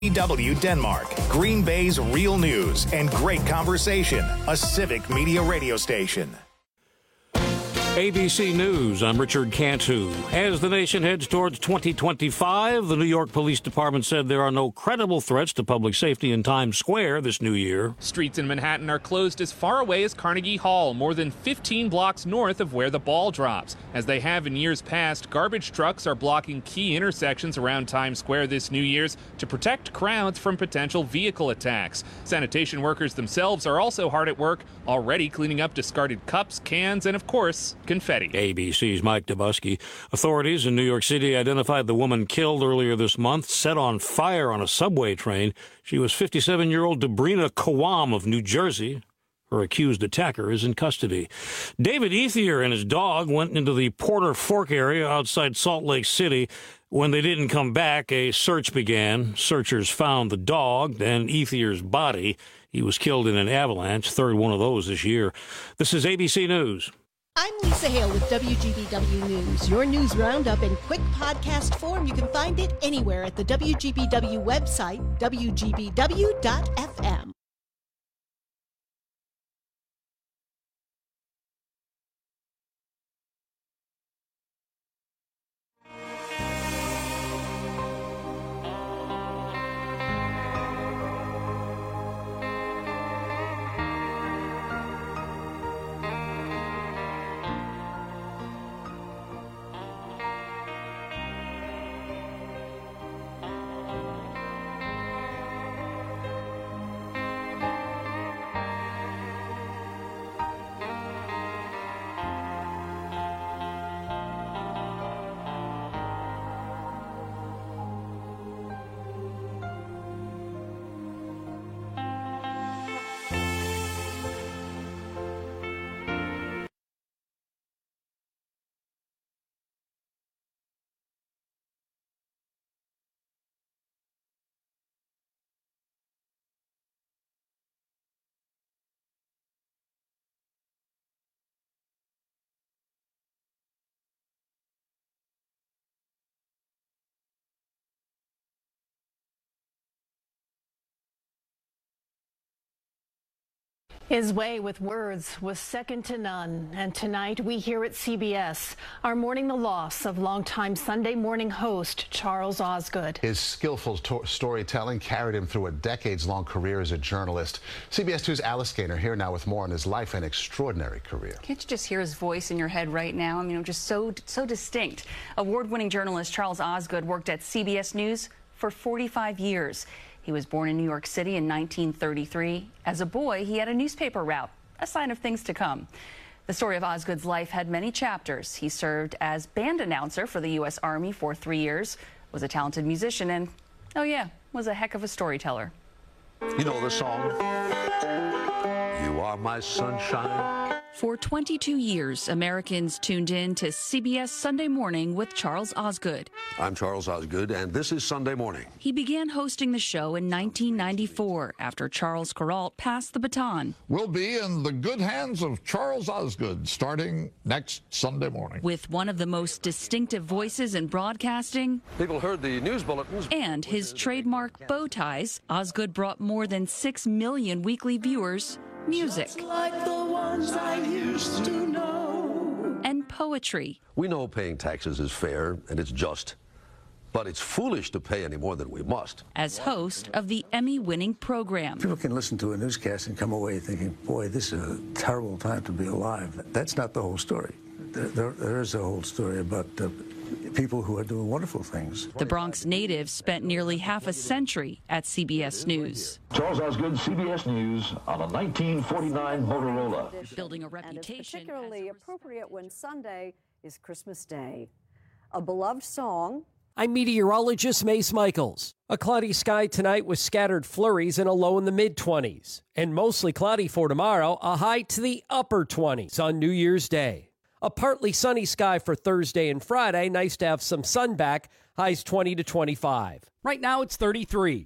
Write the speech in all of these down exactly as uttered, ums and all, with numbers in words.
W Denmark, Green Bay's real news and great conversation, a civic media radio station. A B C News, I'm Richard Cantu. As the nation heads towards twenty twenty-five, the New York Police Department said there are no credible threats to public safety in Times Square this new year. Streets in Manhattan are closed as far away as Carnegie Hall, more than fifteen blocks north of where the ball drops. As they have in years past, garbage trucks are blocking key intersections around Times Square this New Year's to protect crowds from potential vehicle attacks. Sanitation workers themselves are also hard at work, already cleaning up discarded cups, cans, and of course, confetti. A B C's Mike Dubusky. Authorities in New York City identified the woman killed earlier this month, set on fire on a subway train. She was fifty-seven-year-old Debrina Kawam of New Jersey. Her accused attacker is in custody. David Ethier and his dog went into the Porter Fork area outside Salt Lake City. When they didn't come back, a search began. Searchers found the dog and Ethier's body. He was killed in an avalanche, third one of those this year. This is A B C News. I'm Lisa Hale with W G B W News. Your news roundup in quick podcast form. You can find it anywhere at the W G B W website, W G B W dot F M. His way with words was second to none, and tonight we here at C B S are mourning the loss of longtime Sunday morning host Charles Osgood. His skillful to- storytelling carried him through a decades-long career as a journalist. C B S two's Alice Gaynor here now with more on his life and extraordinary career. Can't you just hear his voice in your head right now? I mean, just so, so distinct. Award-winning journalist Charles Osgood worked at C B S News for forty-five years. He was born in New York City in nineteen thirty-three. As a boy, he had a newspaper route, a sign of things to come. The story of Osgood's life had many chapters. He served as band announcer for the U S Army for three years, was a talented musician, and, oh yeah, was a heck of a storyteller. You know the song, You Are My Sunshine. For twenty-two years, Americans tuned in to C B S Sunday Morning with Charles Osgood. I'm Charles Osgood, and this is Sunday Morning. He began hosting the show in nineteen ninety-four after Charles Kuralt passed the baton. We'll be in the good hands of Charles Osgood starting next Sunday morning. With one of the most distinctive voices in broadcasting. People heard the news bulletins. And his trademark bow ties, Osgood brought more than six million weekly viewers music. Just like the ones I used to know. And poetry. We know paying taxes is fair and it's just, but it's foolish to pay any more than we must. As host of the Emmy-winning program. People can listen to a newscast and come away thinking, boy, this is a terrible time to be alive. That's not the whole story. There, there, there is a whole story about uh, people who are doing wonderful things. The Bronx native spent nearly half a century at C B S News. Charles Osgood, C B S News, on a nineteen forty-nine Motorola. Building a reputation. And it's particularly appropriate when Sunday is Christmas Day. A beloved song. I'm meteorologist Mace Michaels. A cloudy sky tonight with scattered flurries and a low in the mid-twenties. And mostly cloudy for tomorrow, a high to the upper twenties on New Year's Day. A partly sunny sky for Thursday and Friday. Nice to have some sun back. Highs twenty to twenty-five. Right now it's thirty-three.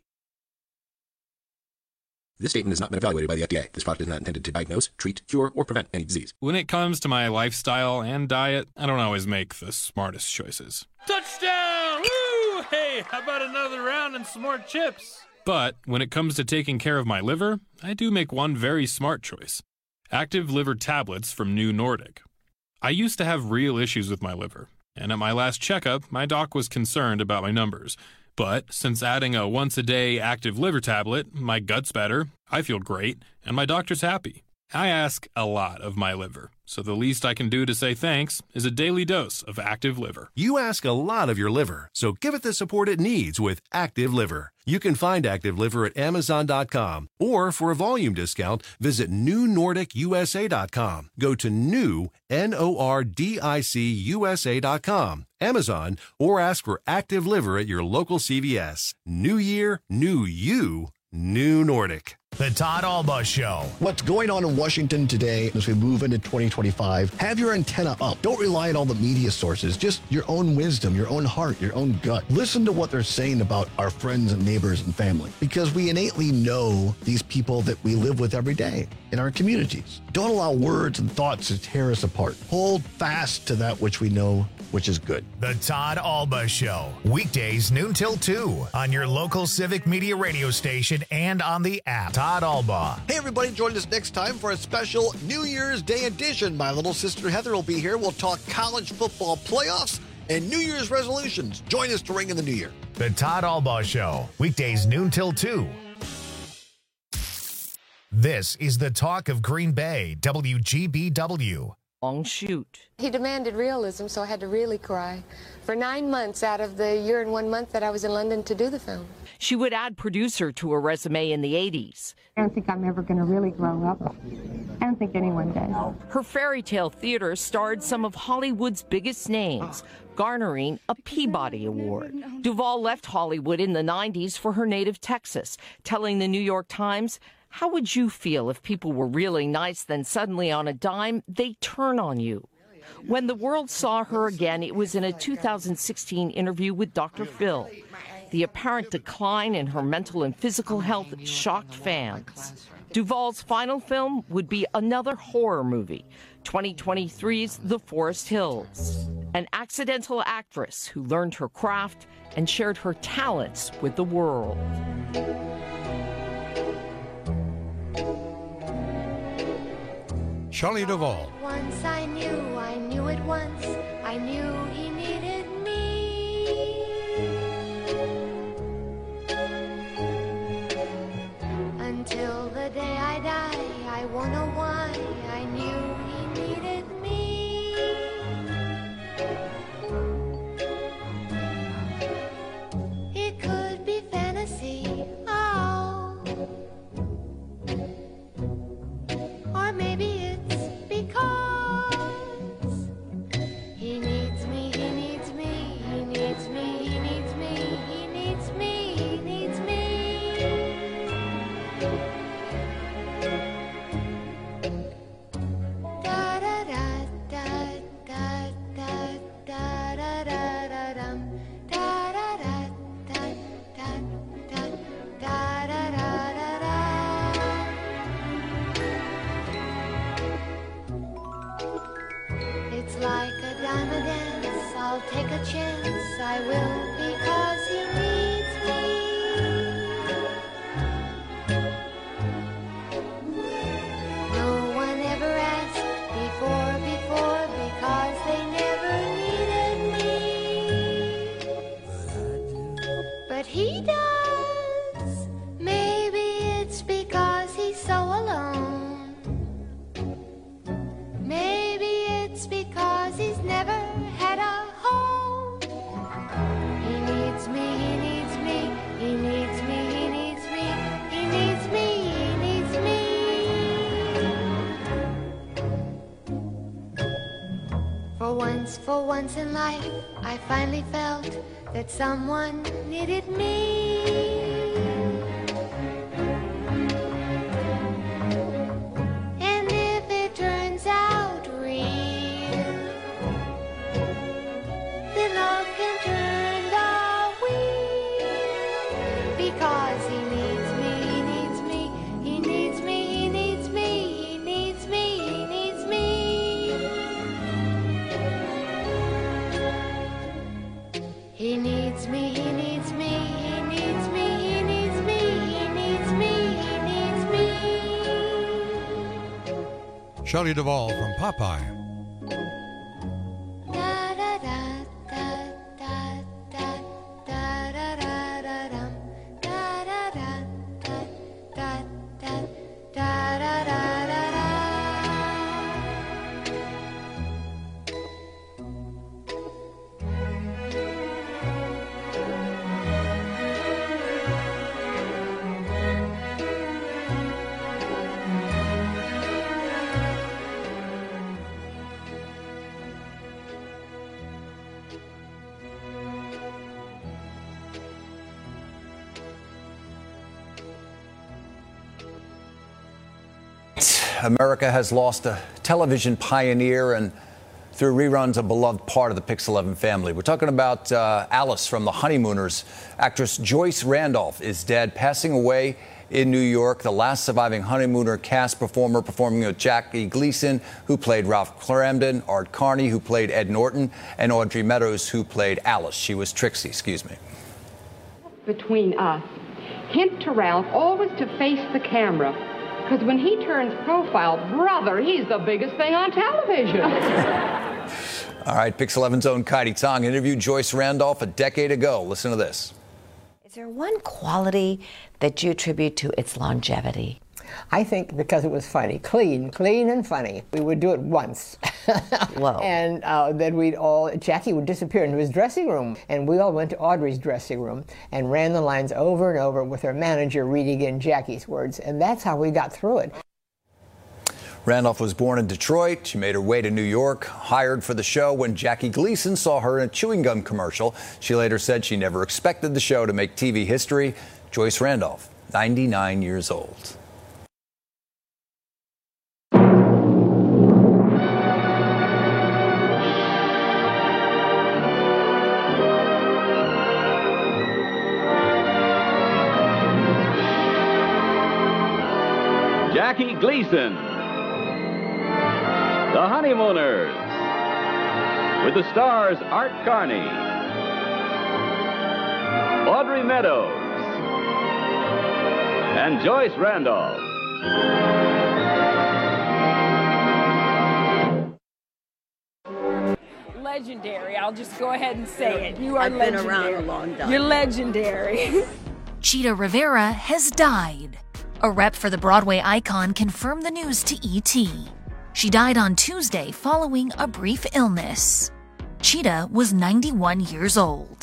This statement has not been evaluated by the F D A. This product is not intended to diagnose, treat, cure, or prevent any disease. When it comes to my lifestyle and diet, I don't always make the smartest choices. Touchdown! Woo! Hey, how about another round and some more chips? But when it comes to taking care of my liver, I do make one very smart choice. Active Liver tablets from New Nordic. I used to have real issues with my liver, and at my last checkup, my doc was concerned about my numbers. But since adding a once-a-day Active Liver tablet, my gut's better, I feel great, and my doctor's happy. I ask a lot of my liver, so the least I can do to say thanks is a daily dose of Active Liver. You ask a lot of your liver, so give it the support it needs with Active Liver. You can find Active Liver at Amazon dot com, or for a volume discount, visit New Nordic U S A dot com. Go to new, N O R D I C U S A dot com, Amazon, or ask for Active Liver at your local C V S. New year, new you, New Nordic. The Todd Alba Show. What's going on in Washington today as we move into twenty twenty-five? Have your antenna up. Don't rely on all the media sources. Just your own wisdom, your own heart, your own gut. Listen to what they're saying about our friends and neighbors and family, because we innately know these people that we live with every day in our communities. Don't allow words and thoughts to tear us apart. Hold fast to that which we know, which is good. The Todd Alba Show. Weekdays noon till two on your local Civic Media radio station and on the app. Todd Alba. Hey, everybody, join us next time for a special New Year's Day edition. My little sister Heather will be here. We'll talk college football playoffs and New Year's resolutions. Join us to ring in the new year. The Todd Alba Show. Weekdays noon till two. This is the talk of Green Bay, W G B W. Long shoot. He demanded realism, so I had to really cry for nine months out of the year and one month that I was in London to do the film. She would add producer to her resume in the eighties. I don't think I'm ever going to really grow up. I don't think anyone does. Her fairy tale theater starred some of Hollywood's biggest names, garnering a Peabody Award. Duvall left Hollywood in the nineties for her native Texas, telling the New York Times, "How would you feel if people were really nice, then suddenly on a dime, they turn on you?" When the world saw her again, it was in a two thousand sixteen interview with Doctor Phil. The apparent decline in her mental and physical health shocked fans. Duvall's final film would be another horror movie, twenty twenty-three's The Forest Hills. An accidental actress who learned her craft and shared her talents with the world. Shelley Duvall. Once I knew, I knew it once, I knew he needed me. Until the day I die, I won't know why, I knew he needed me. It could be fantasy, oh, or maybe it's because he needs me, he needs me, he needs me, he needs me, he needs me, he needs me. Da da da da da da da da da da dum. Da da da da da da da da da da. It's like a diamond dance, I'll take a chance, I will, because he needs me. No one ever asked before, before, because they never needed me. But he does. Maybe it's because he's so alone. Maybe it's because he's never had a home. He needs me, he needs me, he needs me, he needs me, he needs me, he needs me. For once, for once in life, I finally felt that someone needed me. And if it turns out real, then love can turn the wheel. Because he needs me, he needs me, he needs me, he needs me, he needs me, he needs me. He needs me, he needs me. Shelley Duvall from Popeye. America has lost a television pioneer and, through reruns, a beloved part of the Pix eleven family. We're talking about uh, Alice from The Honeymooners. Actress Joyce Randolph is dead, passing away in New York. The last surviving Honeymooner cast performer, performing with Jackie Gleason, who played Ralph Cramden, Art Carney, who played Ed Norton, and Audrey Meadows, who played Alice. She was Trixie, excuse me. Between us, hint to Ralph always to face the camera. Because when he turns profile, brother, he's the biggest thing on television. All right, Pix eleven's own Kaidi Tong interviewed Joyce Randolph a decade ago. Listen to this. Is there one quality that you attribute to its longevity? I think because it was funny. Clean, clean and funny. We would do it once. Whoa. And uh, then we'd all, Jackie would disappear into his dressing room, and we all went to Audrey's dressing room and ran the lines over and over with her manager reading in Jackie's words, and that's how we got through it. Randolph was born in Detroit. She made her way to New York, hired for the show when Jackie Gleason saw her in a chewing gum commercial. She later said she never expected the show to make T V history. Joyce Randolph, ninety-nine years old. Jackie Gleason, The Honeymooners, with the stars Art Carney, Audrey Meadows, and Joyce Randolph. Legendary. I'll just go ahead and say it. You are I've legendary. been around a long time. You're legendary. Chita Rivera has died. A rep for the Broadway icon confirmed the news to E T. She died on Tuesday following a brief illness. Chita was ninety-one years old.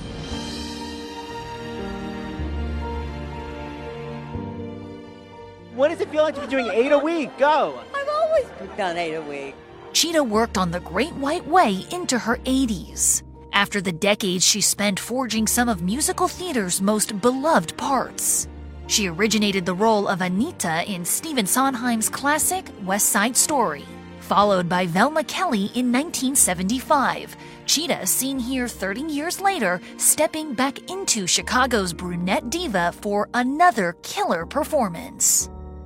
What does it feel like to be doing eight a week? Go! I've always done eight a week. Chita worked on The Great White Way into her eighties. After the decades she spent forging some of musical theater's most beloved parts. She originated the role of Anita in Stephen Sondheim's classic West Side Story, followed by Velma Kelly in nineteen seventy-five. Chita, seen here thirty years later, stepping back into Chicago's brunette diva for another killer performance.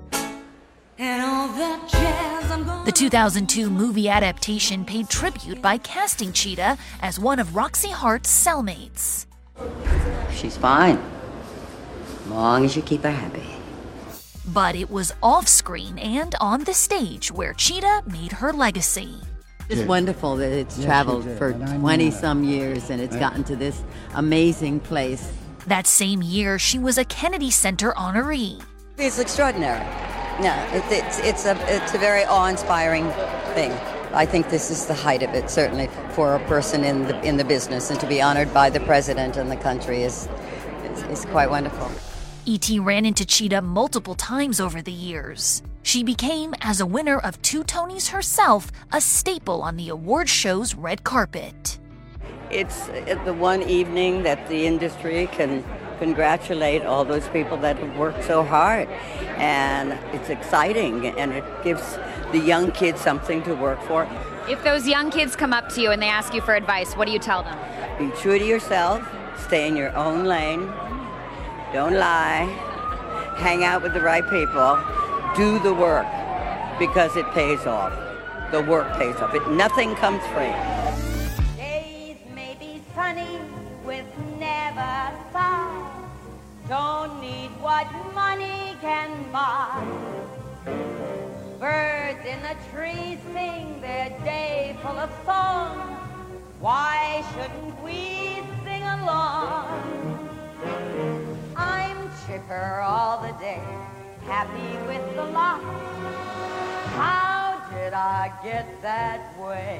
And all that jazz I'm gonna The two thousand two movie adaptation paid tribute by casting Chita as one of Roxy Hart's cellmates. She's fine. As long as you keep her happy. But it was off-screen and on the stage where Chita made her legacy. It's Yeah. wonderful that it's Yes, traveled she did. for And I knew twenty-some years and it's gotten to this amazing place. That same year, she was a Kennedy Center honoree. It's extraordinary. No, it, it's it's a it's a very awe-inspiring thing. I think this is the height of it, certainly for a person in the in the business, and to be honored by the president and the country is is, is quite wonderful. E T ran into Chita multiple times over the years. She became, as a winner of two Tonys herself, a staple on the award show's red carpet. It's the one evening that the industry can congratulate all those people that have worked so hard. And it's exciting, and it gives the young kids something to work for. If those young kids come up to you and they ask you for advice, what do you tell them? Be true to yourself, stay in your own lane, don't lie, hang out with the right people, do the work, because it pays off. The work pays off. It, nothing comes free. Days may be sunny with never sigh. Don't need what money can buy. Birds in the trees sing their day full of song. Why shouldn't we sing along? I'm chipper all the day, happy with the lot. How did I get that way?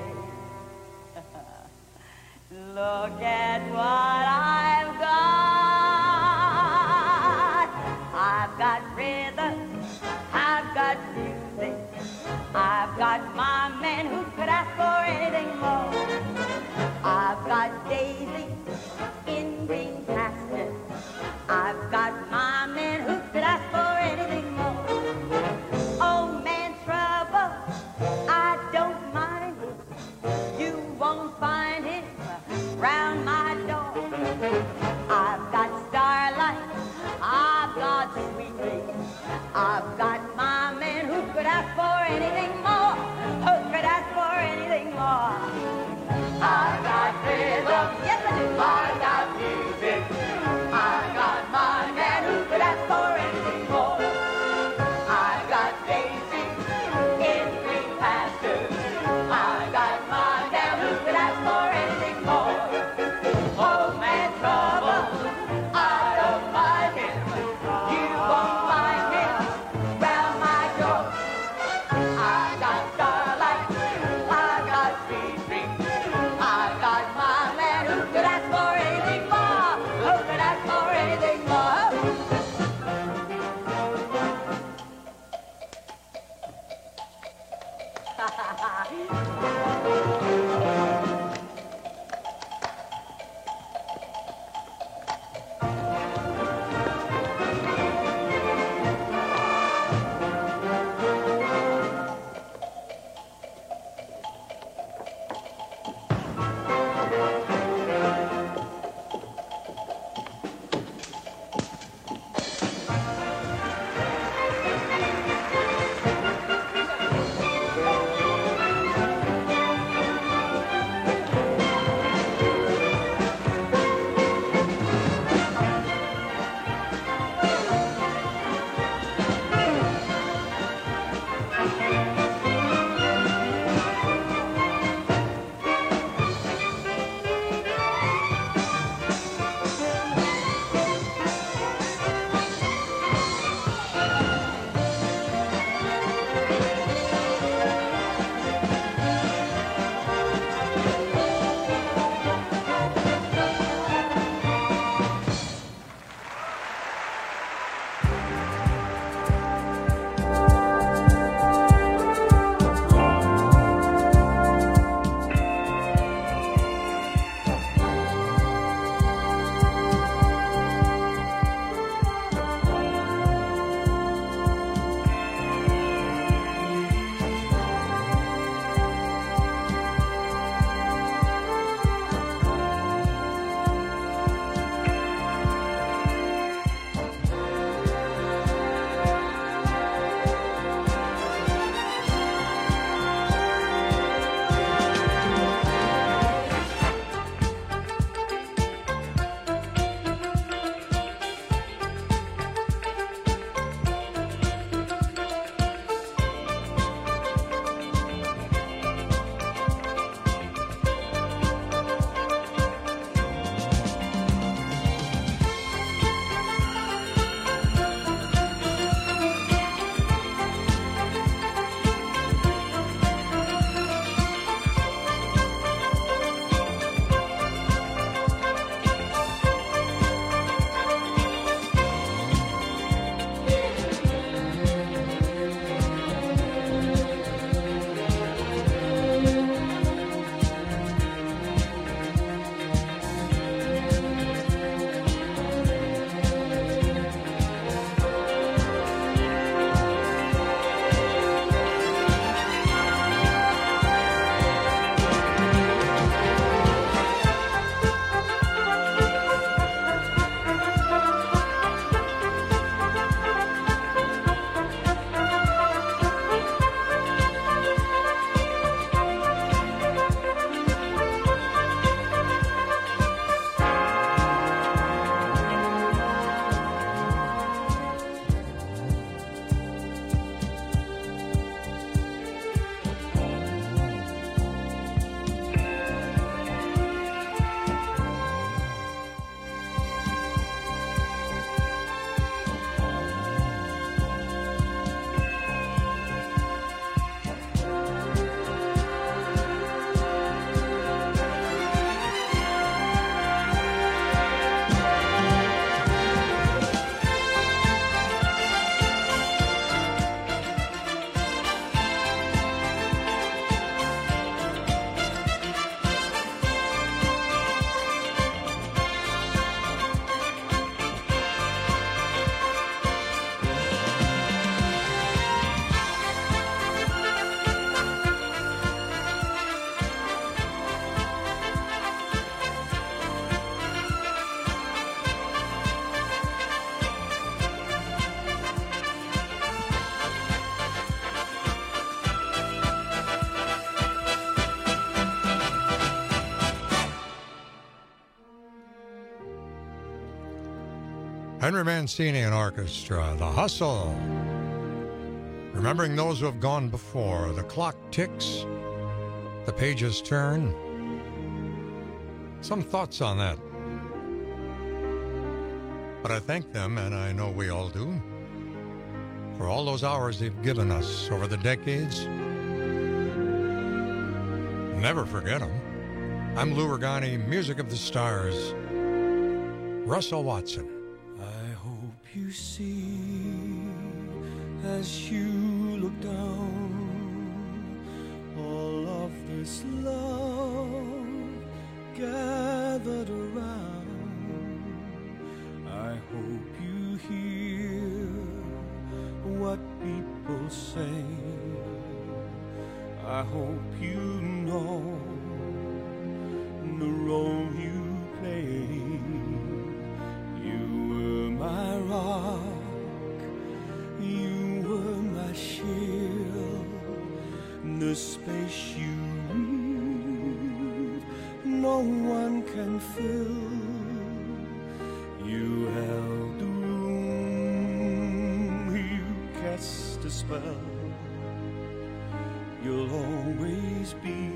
Look at what I've got. I've got rhythm, I've got music, I've got my man who could ask for anything more. I've got Daisy in green pastures, I've got my man who could ask for anything more. Oh man, trouble, I don't mind it. You won't find him round my door. I've got starlight, I've got sweet dreams, I've got my man who could ask for anything more, who could ask for anything more. I've got rhythm, yes I do, I've got music, I've got my man who could ask for anything more. I've got Daisy in green pastures, I've got my man who could ask for anything more. Oh man, trouble, I don't mind him, you won't find him round my door. I've Henry Mancini and Orchestra, The Hustle. Remembering those who have gone before, the clock ticks, the pages turn. Some thoughts on that. But I thank them, and I know we all do, for all those hours they've given us over the decades. Never forget them. I'm Lou Regani, Music of the Stars. Russell Watson. I hope you see as you look down all of this love gathered around. I hope you hear what people say. I hope you know the role you play. You were my rock, you were my shield, the space you leave, no one can fill. You held the room, you cast a spell. You'll always be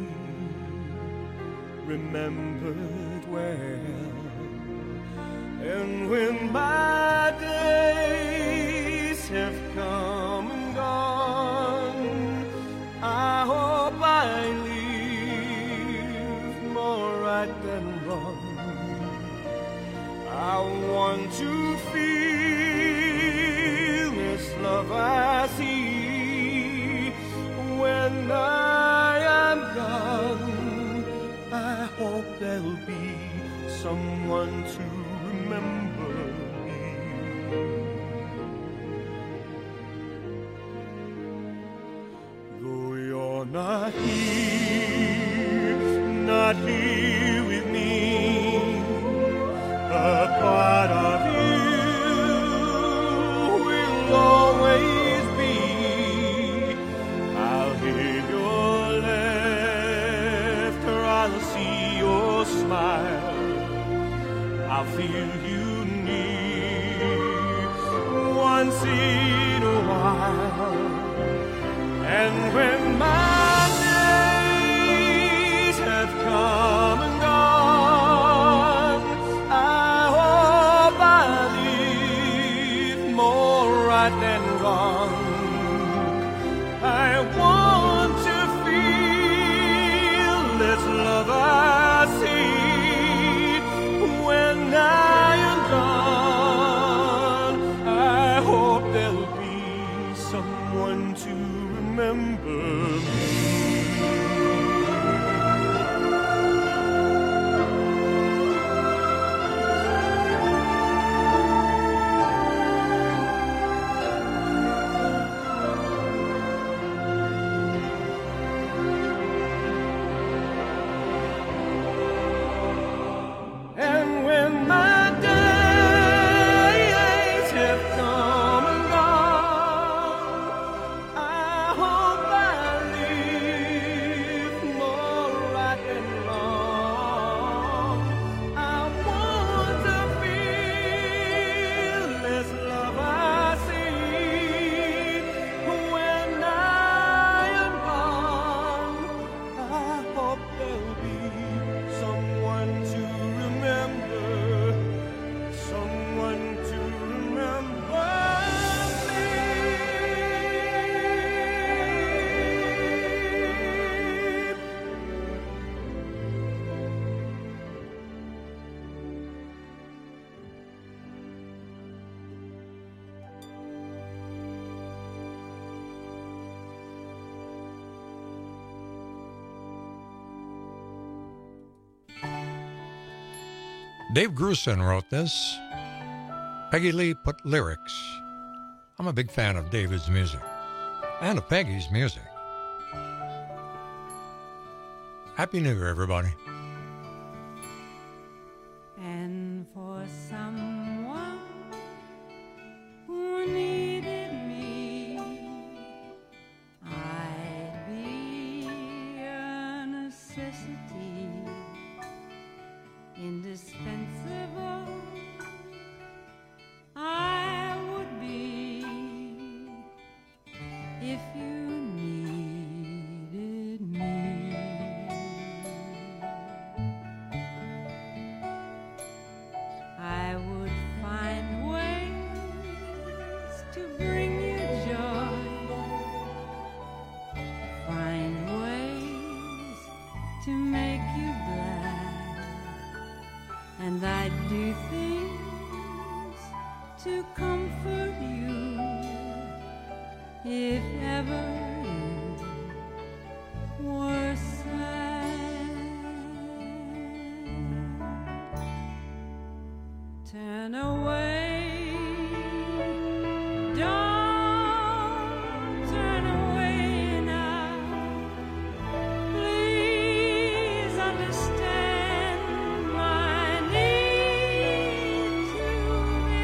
remembered well. And when my days have come and gone, I hope I live more right than wrong. I want to feel this love I see. When I am gone, I hope there'll be someone to remember me. Though you're not here, not here with me, a part of you will always be. I'll hear your laughter, I'll see your smile, I'll feel you near once in a while. And when my days have come and gone, I hope I live more right than wrong. I want to feel this love I see. When I am gone, I hope there'll be someone to remember me. And when my days have come and gone, I hope I live more right than wrong. I want to feel this love I see. When I am gone, I hope there'll be someone to remember, someone to remember me. Dave Grusin wrote this. Peggy Lee put lyrics. I'm a big fan of David's music and of Peggy's music. Happy New Year, everybody. And for someone who needed me, I'd be a necessity, indispensable. to bring you joy, find ways to make you glad, and I'd do things to comfort you if ever you were sad. Turn away. Don't turn away now. Please understand my need to be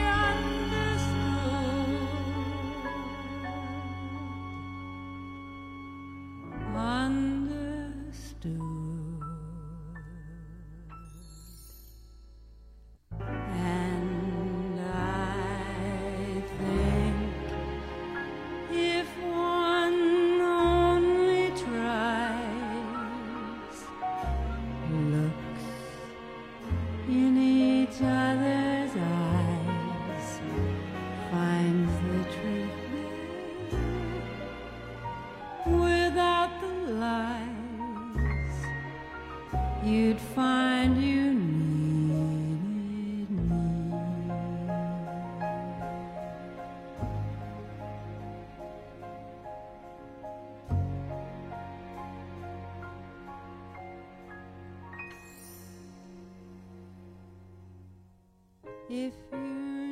understood. Understood. And I think if one only tries, looks in each other's eyes, finds the truth there without the lies, you'd find you needed me. If you're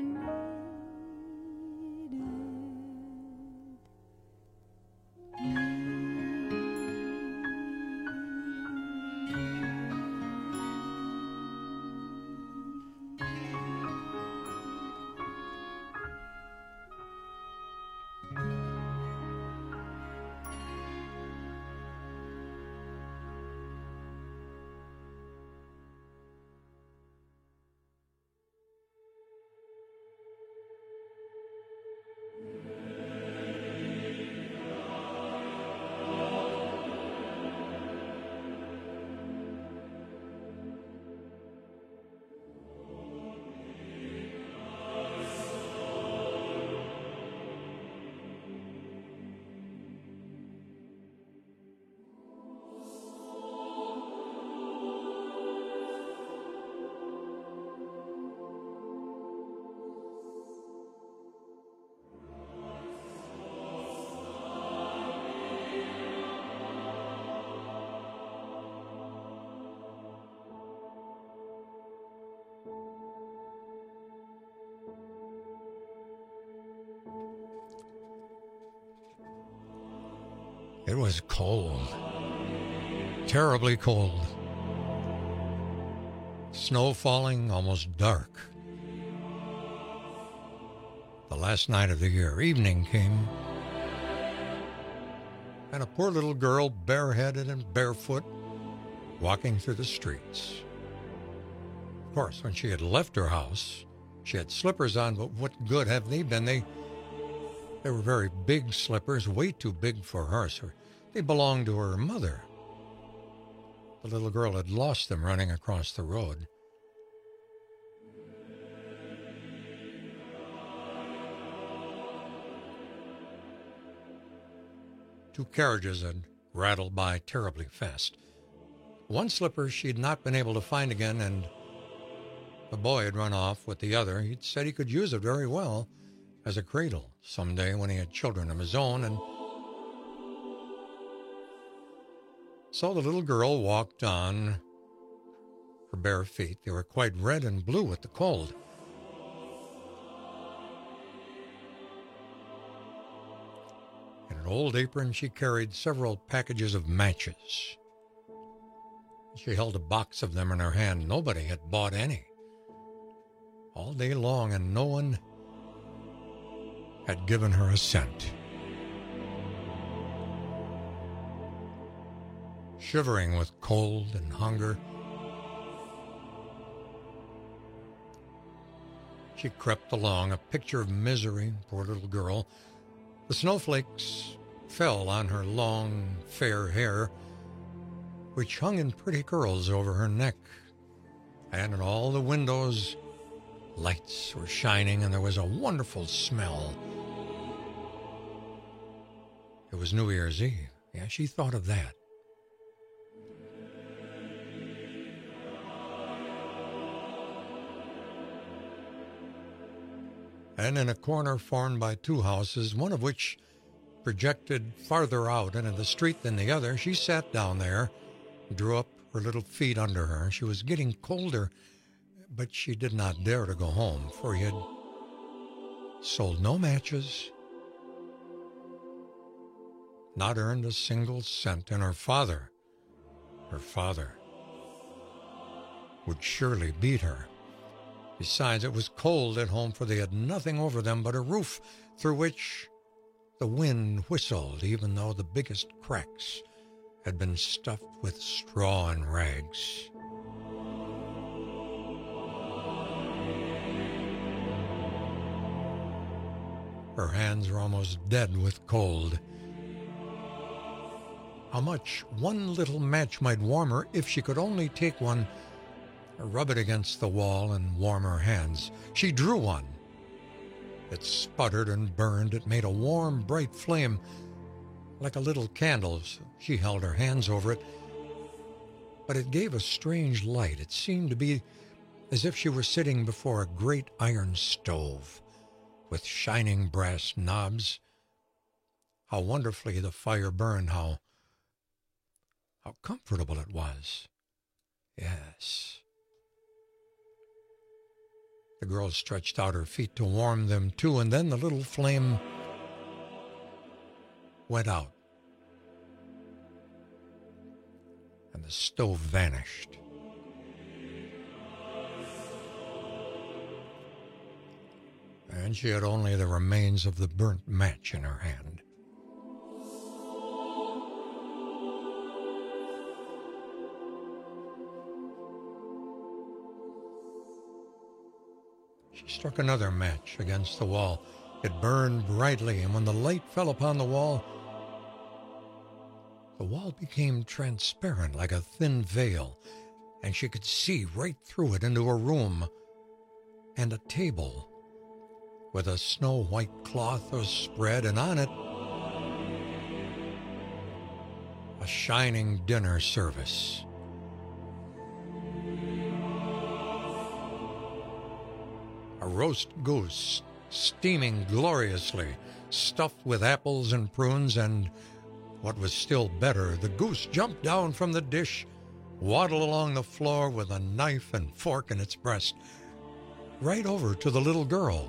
It was cold, terribly cold. Snow falling, almost dark. The last night of the year, evening came, and a poor little girl, bareheaded and barefoot, walking through the streets. Of course, when she had left her house, she had slippers on, but what good have they been? They They were very big slippers, way too big for her, so they belonged to her mother. The little girl had lost them running across the road. Two carriages had rattled by terribly fast. One slipper she had not been able to find again, and the boy had run off with the other. He'd said he could use it very well as a cradle someday when he had children of his own, and so the little girl walked on, her bare feet. They were quite red and blue with the cold. In an old apron, she carried several packages of matches. She held a box of them in her hand. Nobody had bought any. All day long, and no one had given her a cent. Shivering with cold and hunger, she crept along, a picture of misery, poor little girl. The snowflakes fell on her long, fair hair, which hung in pretty curls over her neck. And in all the windows, lights were shining, and there was a wonderful smell It was New Year's Eve. Yeah, she thought of that. And in a corner formed by two houses, one of which projected farther out into the street than the other, she sat down there, drew up her little feet under her. She was getting colder, but she did not dare to go home, for he had sold no matches, not earned a single cent, and her father, her father, would surely beat her. Besides, it was cold at home, for they had nothing over them but a roof through which the wind whistled, even though the biggest cracks had been stuffed with straw and rags. Her hands were almost dead with cold. How much one little match might warm her if she could only take one, rub it against the wall, and warm her hands. She drew one. It sputtered and burned. It made a warm, bright flame, like a little candle. She held her hands over it, but it gave a strange light. It seemed to be as if she were sitting before a great iron stove with shining brass knobs. How wonderfully the fire burned, how, how comfortable it was. Yes. The girl stretched out her feet to warm them too, and then the little flame went out, and the stove vanished. And she had only the remains of the burnt match in her hand. She struck another match against the wall. It burned brightly, and when the light fell upon the wall, the wall became transparent like a thin veil, and she could see right through it into a room and a table with a snow-white cloth was spread, and on it a shining dinner service. A roast goose, steaming gloriously, stuffed with apples and prunes, and, what was still better, the goose jumped down from the dish, waddled along the floor with a knife and fork in its breast, right over to the little girl.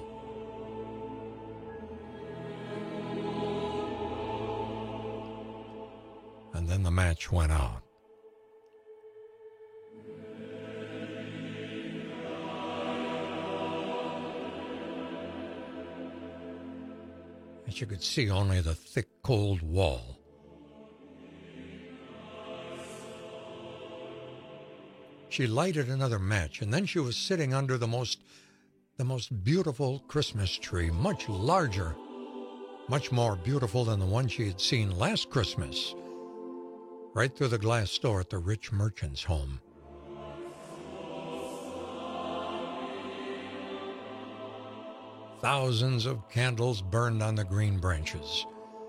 And then the match went out. And she could see only the thick, cold wall. She lighted another match, and then she was sitting under the most, the most beautiful Christmas tree, much larger, much more beautiful than the one she had seen last Christmas, right through the glass door at the rich merchant's home. Thousands of candles burned on the green branches.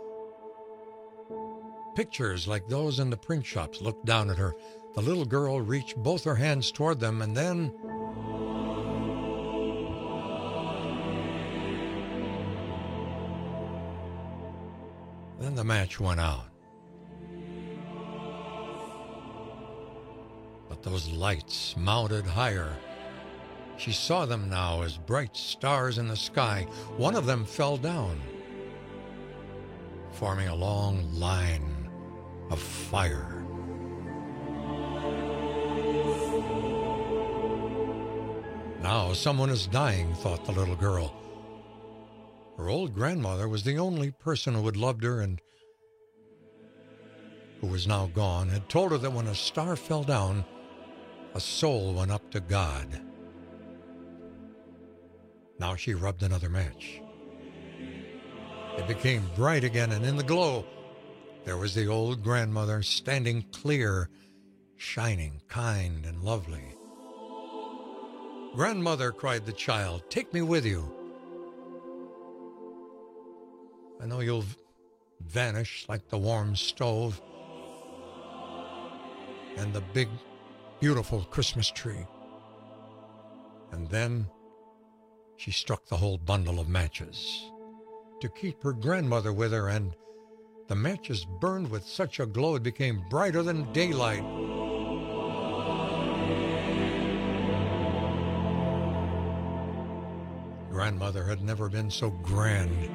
Pictures like those in the print shops looked down at her. The little girl reached both her hands toward them, and then then the match went out. But those lights mounted higher. She saw them now as bright stars in the sky. One of them fell down, forming a long line of fire. Now someone is dying, thought the little girl. Her old grandmother was the only person who had loved her and who was now gone, had told her that when a star fell down, a soul went up to God. Now she rubbed another match. It became bright again, and in the glow, there was the old grandmother standing clear, shining, kind, and lovely. "Grandmother," cried the child, "take me with you. I know you'll vanish like the warm stove and the big, beautiful Christmas tree. And then she struck the whole bundle of matches to keep her grandmother with her, and the matches burned with such a glow it became brighter than daylight. Grandmother had never been so grand.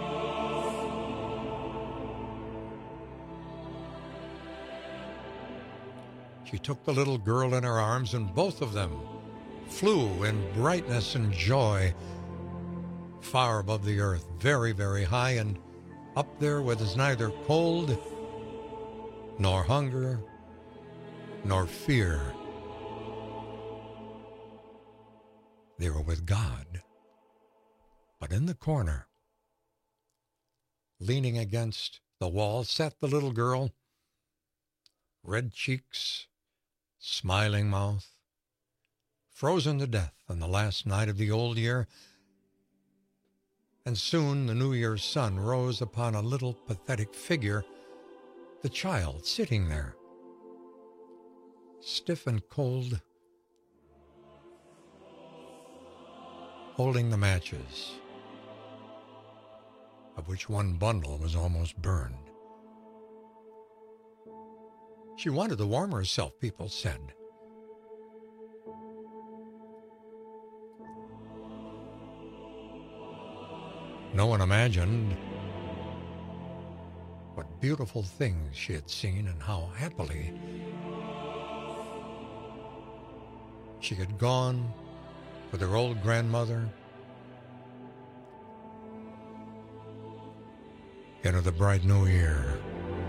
She took the little girl in her arms, and both of them flew in brightness and joy far above the earth, very, very high, and up there where there's neither cold nor hunger nor fear. They were with God. But in the corner, leaning against the wall, sat the little girl, red cheeks, smiling mouth, frozen to death on the last night of the old year. And soon the New Year's sun rose upon a little pathetic figure, the child sitting there, stiff and cold, holding the matches, of which one bundle was almost burned. She wanted to warm herself, people said. No one imagined what beautiful things she had seen and how happily she had gone with her old grandmother into the bright new year.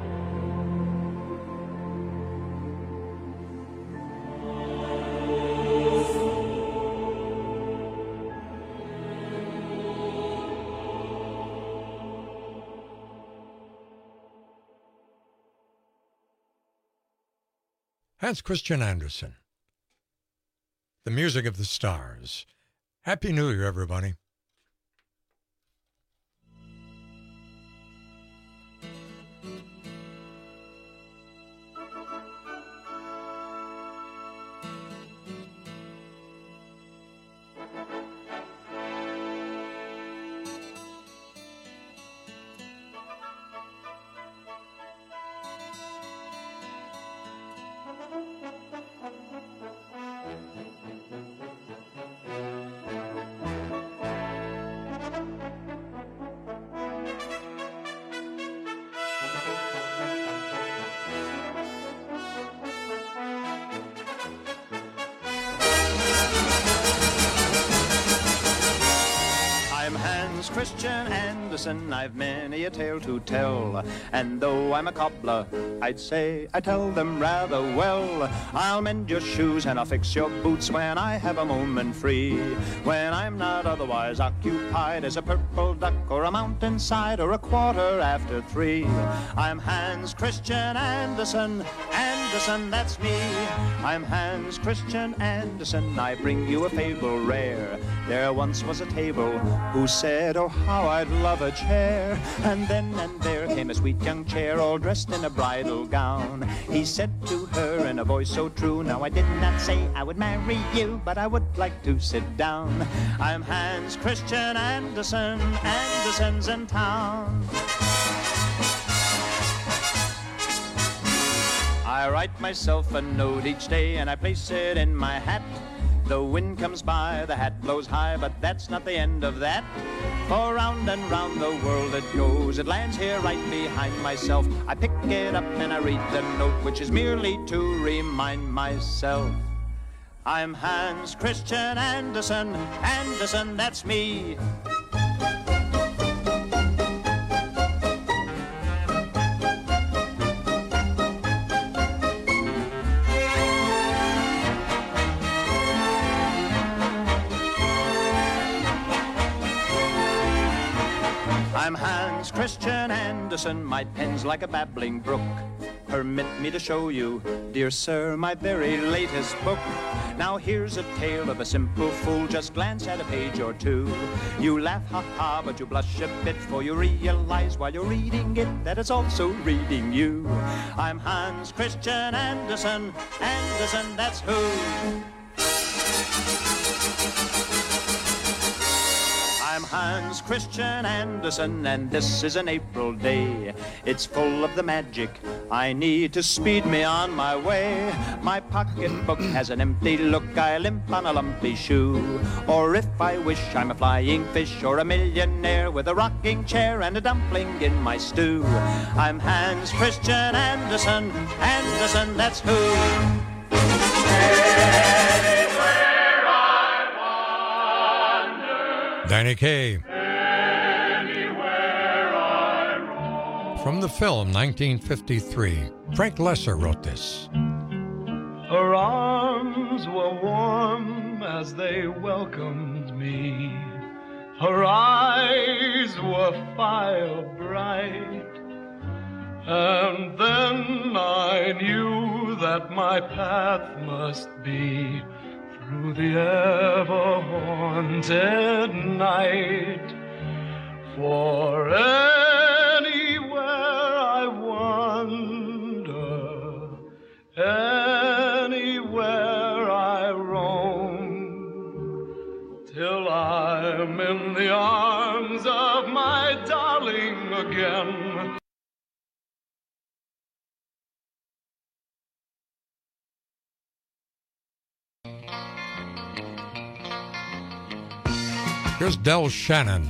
Hans Christian Andersen, the music of the stars. Happy New Year, everybody. Christian Andersen, I've many a tale to tell, and though I'm a cobbler, I'd say I tell them rather well. I'll mend your shoes and I'll fix your boots when I have a moment free, when I'm not otherwise occupied as a purple duck or a mountainside or a quarter after three. I'm Hans Christian Andersen, Andersen, that's me. I'm Hans Christian Andersen, I bring you a fable rare. There once was a table who said, oh, how I'd love a chair. And then and there came a sweet young chair, all dressed in a bridal gown. He said to her in a voice so true, now I did not say I would marry you, but I would like to sit down. I'm Hans Christian Andersen, Andersen's in town. I write myself a note each day and I place it in my hat. The wind comes by, the hat blows high, but that's not the end of that. For round and round the world it goes, it lands here right behind myself. I pick it up and I read the note, which is merely to remind myself. I'm Hans Christian Andersen, Andersen, that's me. I'm Hans Christian Andersen, my pen's like a babbling brook. permit me to show you, dear sir, my very latest book. Now here's a tale of a simple fool, just glance at a page or two. You laugh, ha ha, but you blush a bit, for you realize while you're reading it that it's also reading you. I'm Hans Christian Andersen, Andersen, that's who. I'm Hans Christian Andersen, and this is an April day. It's full of the magic I need to speed me on my way. My pocketbook has an empty look, I limp on a lumpy shoe. Or if I wish, I'm a flying fish or a millionaire with a rocking chair and a dumpling in my stew. I'm Hans Christian Andersen, Andersen, that's who. Danny Kaye. From the film nineteen fifty-three, Frank Lesser wrote this. Her arms were warm as they welcomed me. Her eyes were fire bright. And then I knew that my path must be through the ever-haunted night. For anywhere I wander, anywhere I roam, till I'm in the arms of my darling again. Here's Del Shannon.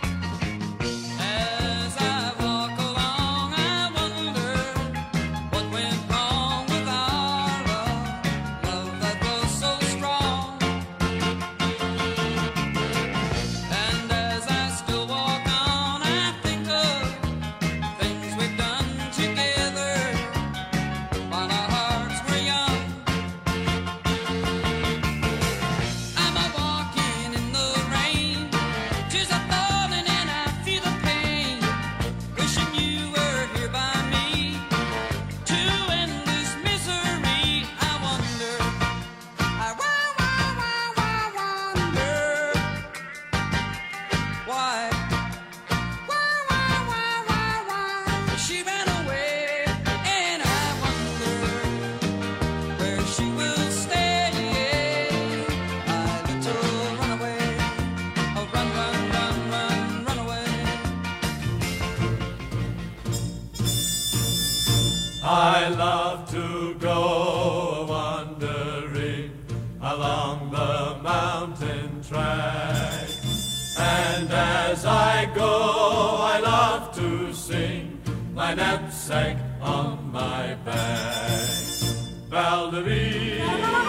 I love to go wandering along the mountain track, and as I go I love to sing my knapsack on my back. Valdevie,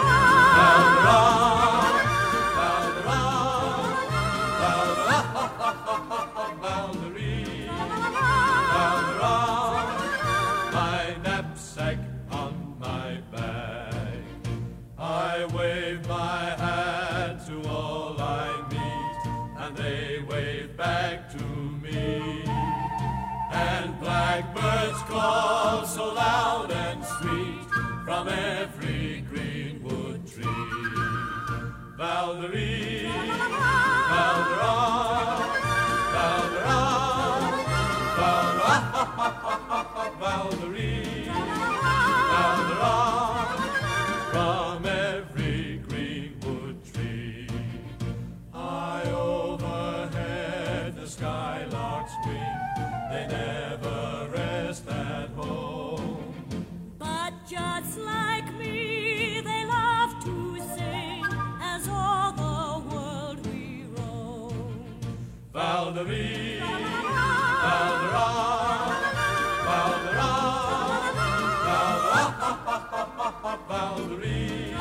Valderrama, Valderrama, Valderrama, Valdevie, Valderrama, my knapsack on my back. I wave my hat to all I meet, and they wave back to me. And blackbirds call so loud and sweet from every greenwood tree. Valdevie, Valderrama, Valderrama, Valderrama, Valdevie, Valderrama, from every greenwood tree. High overhead the skylarks wing, they never rest at home. But just like me, they love to sing as all the world we roam. Valdevie, Valderrama, Valderrama, Valderrama, Valdevie,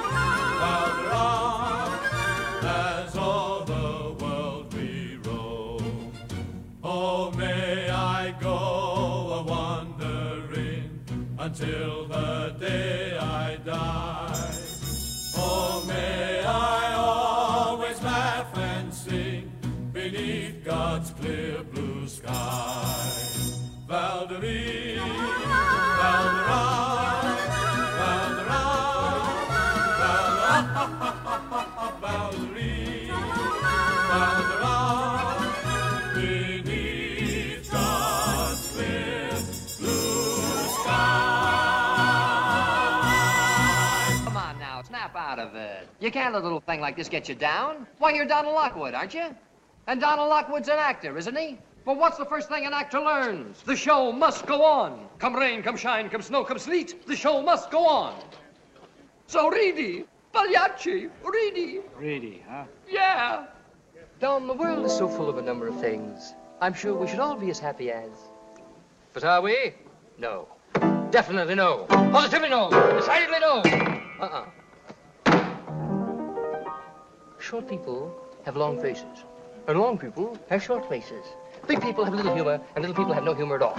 Valderrama, as all the world we roam. Oh, may I go a-wandering until the day I die. Oh, may I always laugh and sing beneath God's clear blue sky. Valdevie, Valdevie, You can't let a little thing like this get you down. Why, you're Donald Lockwood, aren't you? And Donald Lockwood's an actor, isn't he? Well, what's the first thing an actor learns? The show must go on. Come rain, come shine, come snow, come sleet, the show must go on. So, Reedy, Pagliacci, Reedy. Reedy, huh? Yeah. Dom, the world is so full of a number of things. I'm sure we should all be as happy as. But are we? No. Definitely no. Positively no. Decidedly no. Uh-uh. Short people have long faces, and long people have short faces. Big people have little humor, and little people have no humor at all.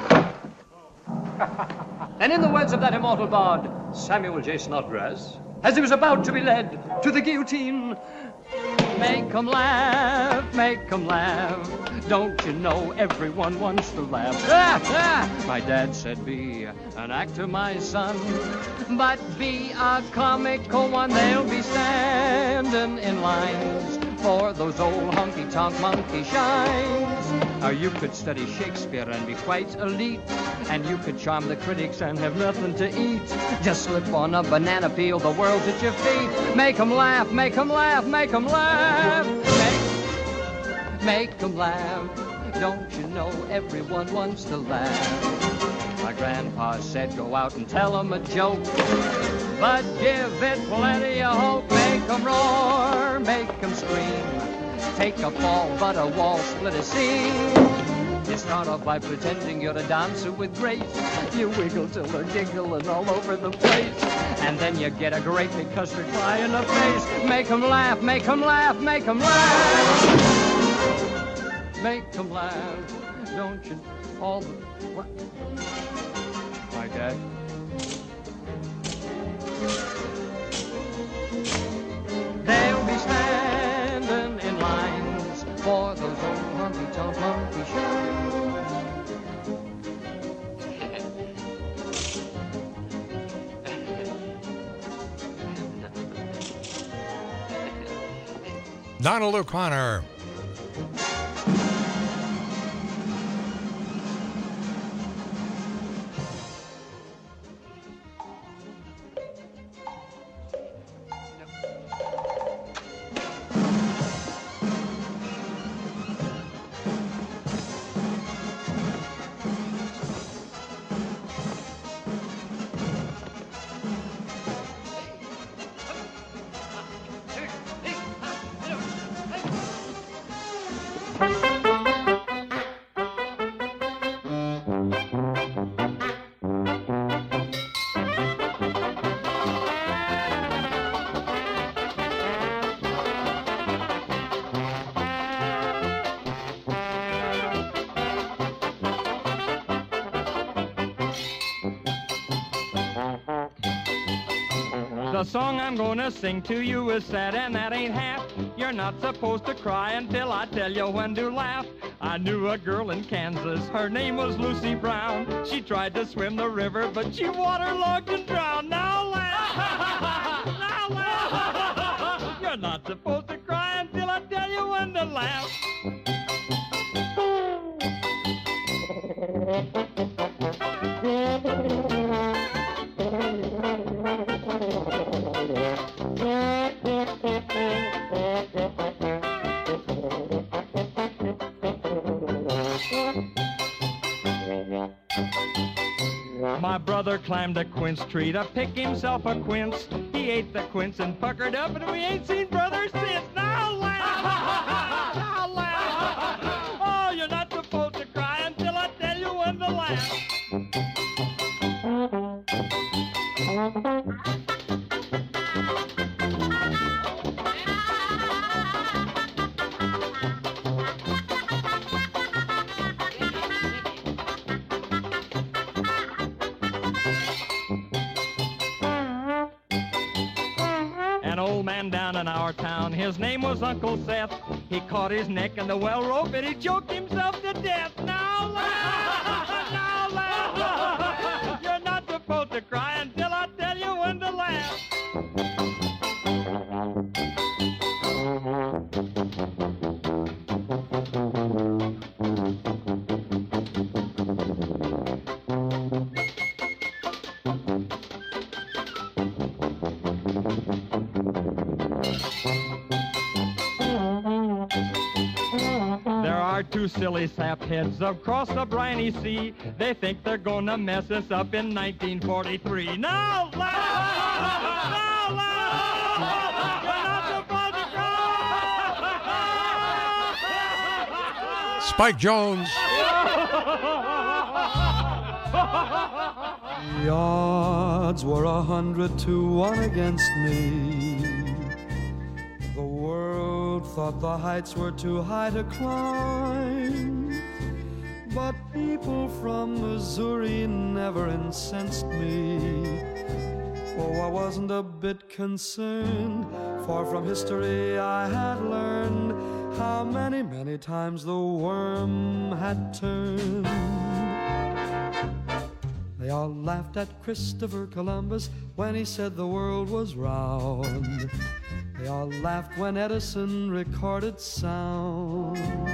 And in the words of that immortal bard, Samuel J. Snodgrass, as he was about to be led to the guillotine, make 'em laugh, make 'em laugh. Don't you know everyone wants to laugh? Ah, ah. My dad said, be an actor, my son, but be a comical one. They'll be standing in lines for those old honky-tonk monkey shines. Or you could study Shakespeare and be quite elite, and you could charm the critics and have nothing to eat. Just slip on a banana peel, the world's at your feet. Make 'em laugh, make 'em laugh, make 'em laugh. Make, make 'em laugh. Don't you know everyone wants to laugh? My grandpa said go out and tell 'em a joke, but give it plenty of hope. Make 'em roar, make 'em scream. Take a fall, but a wall split a seam. You start off by pretending you're a dancer with grace. You wiggle till they're giggling all over the place. And then you get a great big custard pie in the face. Make 'em laugh, make 'em laugh, make 'em laugh. Make 'em laugh. Don't you all the... What? My dad. They'll be standing in lines for those old honky-tonk monkey shines. Donald O'Connor. The song I'm gonna sing to you is sad, and that ain't half. You're not supposed to cry until I tell you when to laugh. I knew a girl in Kansas, her name was Lucy Brown. She tried to swim the river, but she waterlogged and drowned. Now laugh, now laugh. You're not supposed to cry until I tell you when to laugh. My brother climbed a quince tree to pick himself a quince. He ate the quince and puckered up, and we ain't seen brother since. Now laugh! Now laugh! Oh, you're not supposed to cry until I tell you when to laugh. An old man down in our town, his name was Uncle Seth. He caught his neck in the well rope and he choked himself to death. Now laugh! Now laugh! You're not supposed to cry until I tell you when to laugh. two silly sap heads across the briny sea. They think they're gonna mess us up in nineteen forty-three. Now laugh! Now laugh! We're not supposed to cry! Spike Jones. The odds were a hundred to one against me. The world thought the heights were too high to climb. But people from Missouri never incensed me. Oh, I wasn't a bit concerned, for from history I had learned how many, many times the worm had turned. They all laughed at Christopher Columbus when he said the world was round. They all laughed when Edison recorded sound.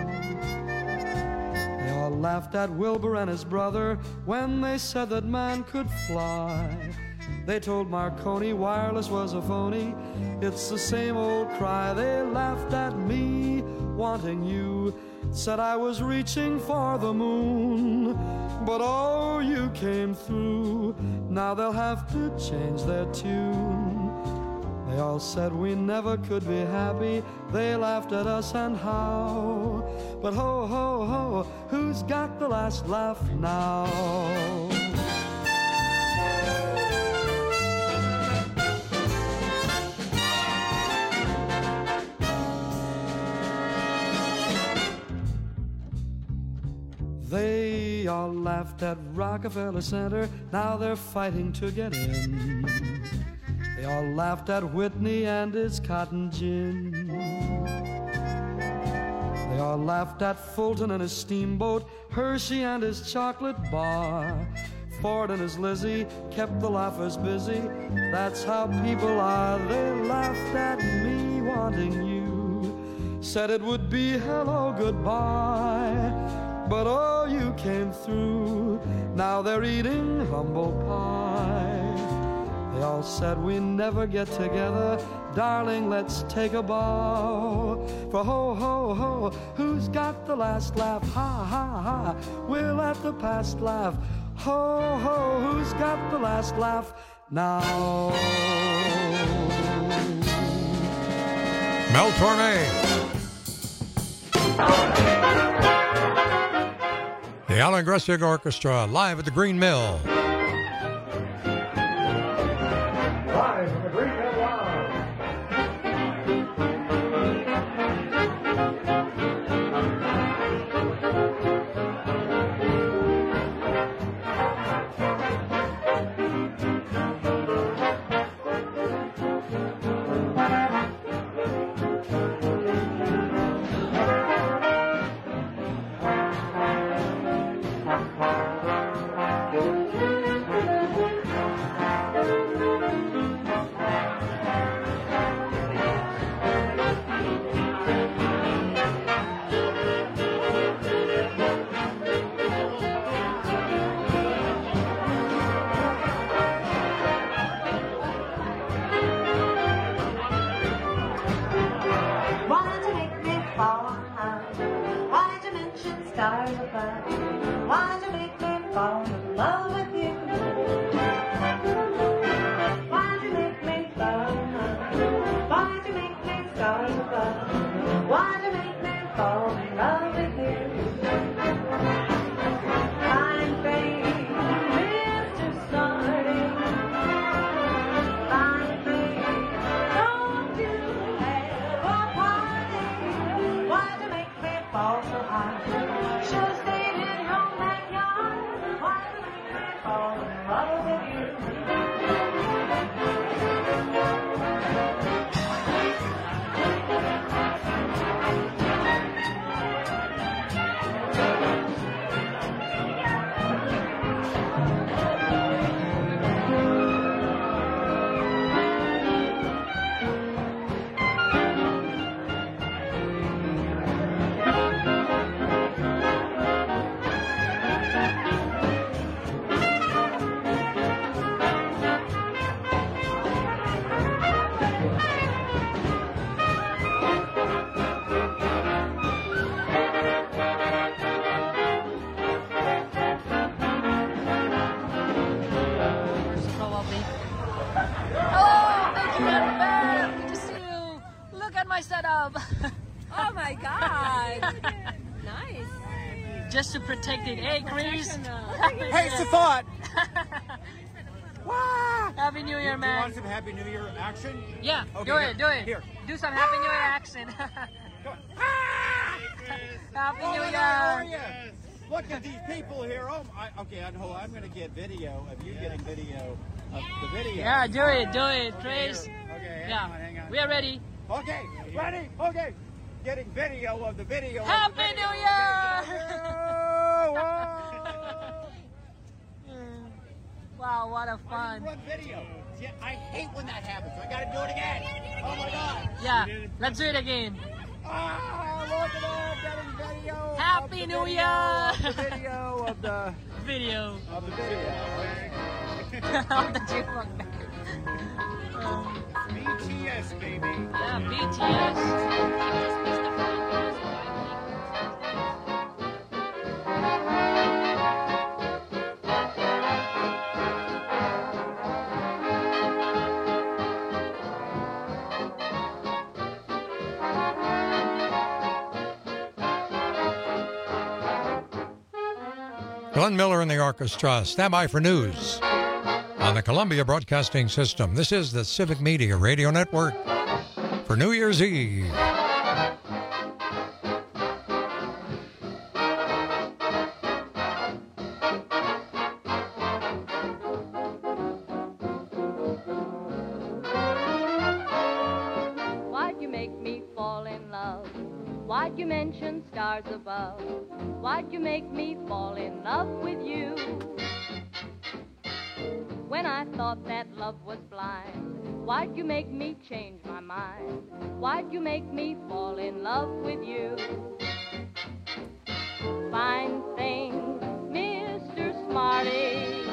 They all laughed at Wilbur and his brother when they said that man could fly. They told Marconi wireless was a phony. It's the same old cry. They laughed at me wanting you, said I was reaching for the moon. But oh, you came through. Now they'll have to change their tune. They all said we never could be happy. They laughed at us and how. But ho, ho, ho, who's got the last laugh now? They all laughed at Rockefeller Center. Now they're fighting to get in. They all laughed at Whitney and his cotton gin. They all laughed at Fulton and his steamboat, Hershey and his chocolate bar. Ford and his Lizzie kept the laughers busy. That's how people are. They laughed at me wanting you, said it would be hello, goodbye. But oh, you came through. Now they're eating humble pie. They all said we never get together. Darling, let's take a bow. For ho, ho, ho, who's got the last laugh? Ha, ha, ha, we'll let the past laugh. Ho, ho, who's got the last laugh now? Mel Torme. The Alan Gressig Orchestra live at the Green Mill. Live from the Green Mill Lounge. Fall so hard. Should've stayed at home that night. just to protect it. Hey, Chris. Hey, it's a thought. Happy New Year, Do you man. want some Happy New Year action? Yeah, Okay, do here, it, do it. Here. Do some Happy New Year action. Happy Oh, New and Year. how are you? Look at these people here. Oh, I, okay, hold on. I'm going to get video of you getting video of the video. Yeah, do it, do it, Okay, Trace. here. Okay, hang Yeah, on, hang on. we are ready. Okay, ready? Okay. Getting video of the video. Happy of the video. New Year! Wow, what a fun. Run video. See, I hate when that happens. I got to do it again. Oh my God. Yeah, let's do it again. Ah, look at that. Getting video. Happy of the New video, Year! of the video of the Video. of the video. Of the chipmunk. B T S, baby. Yeah, B T S. Glenn Miller and the orchestra. Stand by for news on the Columbia Broadcasting System. This is the Civic Media Radio Network for New Year's Eve. Why'd you make me fall in love? Why'd you mention stars above? Why'd you make me fall in love with you? When I thought that love was blind, why'd you make me change my mind? Why'd you make me fall in love with you? Fine thing, Mister Smarty.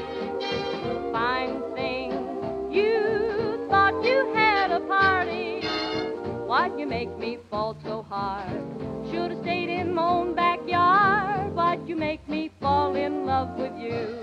Fine thing, you thought you had a party. Why'd you make me fall so hard? Should've stayed in my own backyard. Why'd you make me fall in love with you?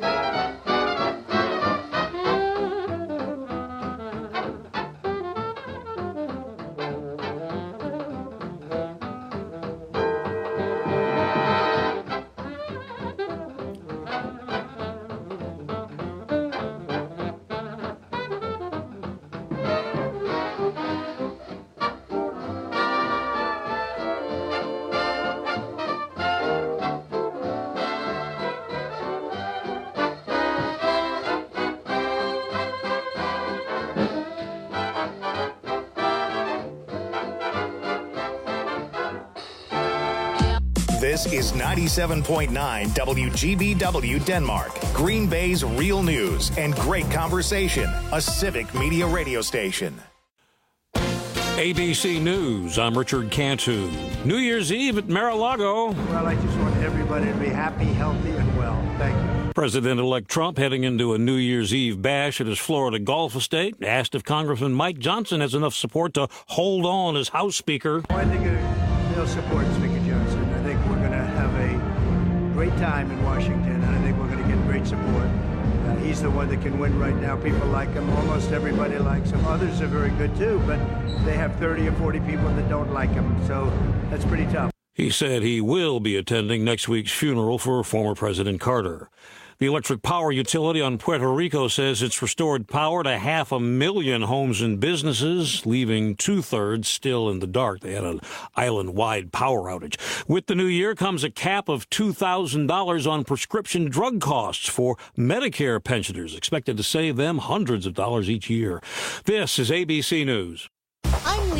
This is ninety-seven point nine W G B W Denmark, Green Bay's real news and great conversation, a civic media radio station. A B C News, I'm Richard Cantu. New Year's Eve at Mar-a-Lago. Well, I just want everybody to be happy, healthy, and well. Thank you. President-elect Trump heading into a New Year's Eve bash at his Florida golf estate, asked if Congressman Mike Johnson has enough support to hold on as House Speaker. I think they'll support Speaker Johnson. I think we're going to have a great time in Washington, and I think we're going to get great support. Uh, he's the one that can win right now. People like him. Almost everybody likes him. Others are very good, too, but they have thirty or forty people that don't like him, so that's pretty tough. He said he will be attending next week's funeral for former President Carter. The electric power utility on Puerto Rico says it's restored power to half a million homes and businesses, leaving two-thirds still in the dark. They had an island-wide power outage. With the new year comes a cap of two thousand dollars on prescription drug costs for Medicare pensioners, expected to save them hundreds of dollars each year. This is A B C News. I'm